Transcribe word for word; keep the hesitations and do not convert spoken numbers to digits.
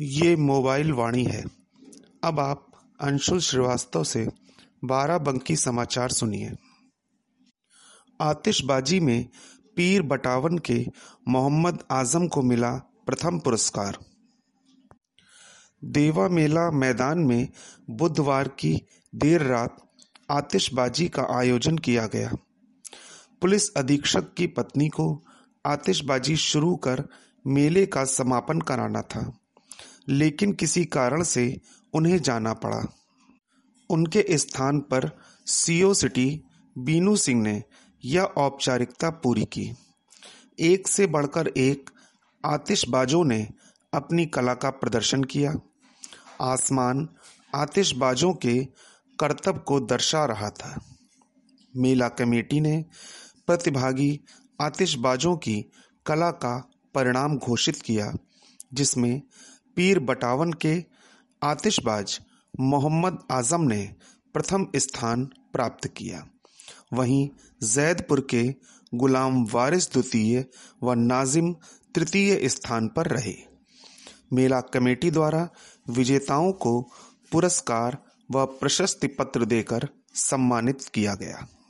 ये मोबाइल वाणी है। अब आप अंशुल श्रीवास्तव से बाराबंकी समाचार सुनिए। आतिशबाजी में पीर बटावन के मोहम्मद आजम को मिला प्रथम पुरस्कार। देवा मेला मैदान में बुधवार की देर रात आतिशबाजी का आयोजन किया गया। पुलिस अधीक्षक की पत्नी को आतिशबाजी शुरू कर मेले का समापन कराना था, लेकिन किसी कारण से उन्हें जाना पड़ा। उनके स्थान पर सीओ सिटी बीनू सिंह ने यह औपचारिकता पूरी की। एक से बढ़कर एक आतिशबाजों ने अपनी कला का प्रदर्शन किया। आसमान आतिशबाजों के करतब को दर्शा रहा था। मेला कमेटी ने प्रतिभागी आतिशबाजों की कला का परिणाम घोषित किया, जिसमें पीर बटावन के आतिशबाज मोहम्मद आजम ने प्रथम स्थान प्राप्त किया। वहीं जैदपुर के गुलाम वारिस द्वितीय व नाजिम तृतीय स्थान पर रहे। मेला कमेटी द्वारा विजेताओं को पुरस्कार व प्रशस्ति पत्र देकर सम्मानित किया गया।